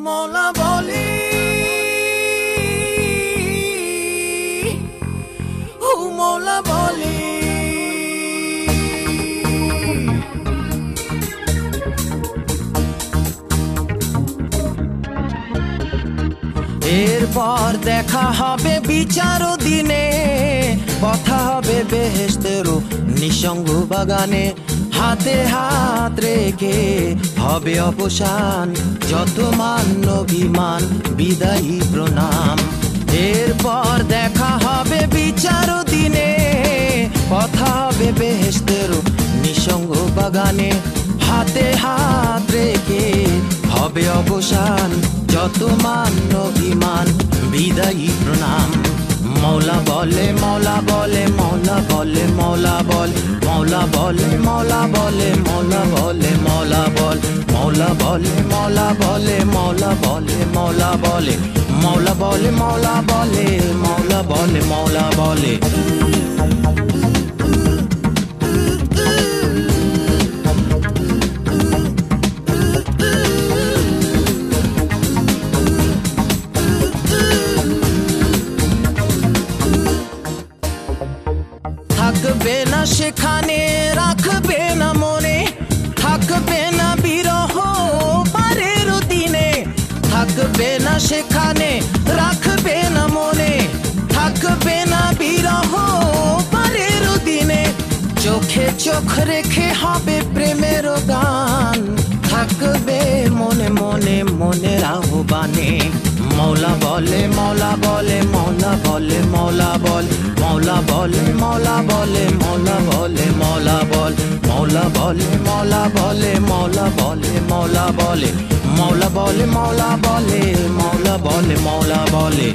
মৌলা বলে, ও মৌলা বলে। এরপর দেখা হবে বিচার দিনে, কথা হবে বেহেশতেরও নিঃসঙ্গ বাগানে। হাতে হাত রেখে হবে অবসান, যত মান অভিমান বিদায়ী প্রণাম। এরপর দেখা হবে বিচার দিনে, কথা হবে বেহেশতেরও নিঃসঙ্গ বাগানে। হাতে হাত রেখে হবে অবসান, যত মান অভিমান বিদায়ী প্রণাম। মৌলা বলে, মৌলা বলে, মৌলা বলে, মৌলা বল, মৌলা বলে, মৌলা বলে, মৌলা বলে, মৌলা বল, মৌলা বলে, মৌলা বলে, মৌলা বলে, মৌলা বলে, মৌলা বলে, মৌলা বলে, মৌলা বলে, মৌলা বলে। থাকবে না সেখানে, রাখবে না মনে, থাকবে না বিরহ পারের দিনে। থাকবে না সেখানে, রাখবে না মনে, থাকবে না বিরহ পারের দিনে। চোখে চোখ রেখে হবে প্রেমের গান, থাকবে মনে মনে মনের আহ্বানে। মৌলা বলে, মৌলা বলে, মৌলা বলে, মৌলা বল, মৌলা বলে, মৌলা বলে, মৌলা বলে, মৌলা বল, মৌলা বলে, মৌলা বলে, মৌলা বলে, মৌলা বলে, মৌলা বলে, মৌলা বলে, মৌলা বলে, মৌলা বলে।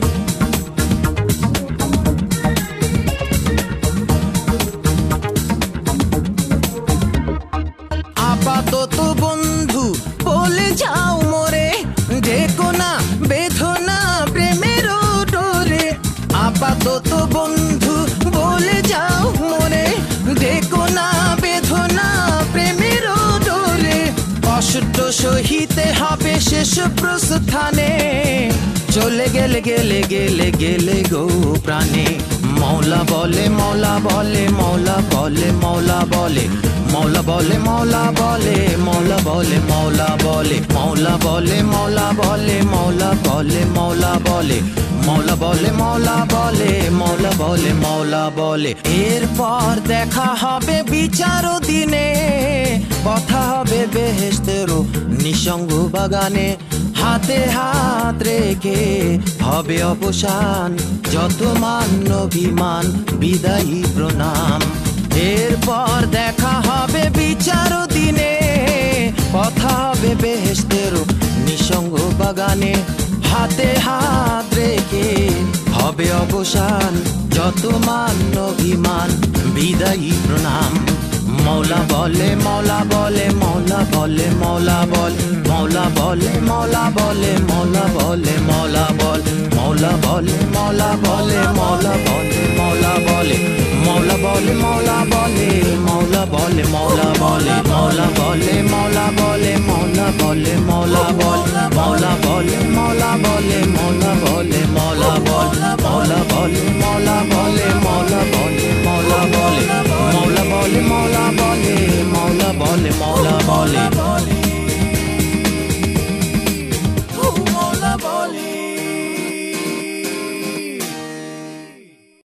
আপাতত বন্ধু বলে যাও মোরে, দেখো না বেদনা প্রেমের ডোরে। আপাতত বন্ধু বলে যাও মোরে, দেখো না বেদনা প্রেমের ডোরে। কষ্ট সহিতে হবে শেষ প্রস্থানে, চলে গেলে গেলে গেলে গেলে গো প্রাণে। মৌলা বলে, মৌলা বলে, মৌলা বলে, মৌলা বলে, মৌলা বলে, মৌলা বলে, মৌলা বলে, মৌলা বলে, মৌলা বলে, মৌলা বলে, মৌলা বলে, মৌলা বলে, মৌলা বলে, মৌলা বলে, মৌলা বলে, মৌলা বলে। এরপর দেখা হবে বিচার দিনে, কথা হবে বেহেশতেরও নিঃসঙ্গ বাগানে। হাতে হাত রেখে হবে অবসান, যত মান অভিমান বিদায়ী প্রণাম। এরপর দেখা হবে বিচার দিনে, কথা হবে বেহেশতেরও নিঃসঙ্গ বাগানে। হাতে হাত রেখে হবে অবসান, যত মান অভিমান বিদায়ী প্রণাম। মৌলা বলে, মৌলা বলে, মৌলা বলে, মৌলা বল, মৌলা বলে, মৌলা বলে, মৌলা বলে, মৌলা বল, মৌলা বলে, মৌলা বলে, মৌলা বলে, মৌলা বলে, মৌলা বলে, মৌলা বলে, মৌলা বলে, মৌলা বলে, মৌলা বলে, মৌলা বলে, মৌলা বলে, মৌলা বল, মৌলা বলে, মৌলা বলে, মৌলা বলে, মৌলা বল, মৌলা বলে, মৌলা বলে, মৌলা বলে, মৌলা বলে, মৌলা বলে, মৌলা বলে, মৌলা বলে, মৌলা বলে।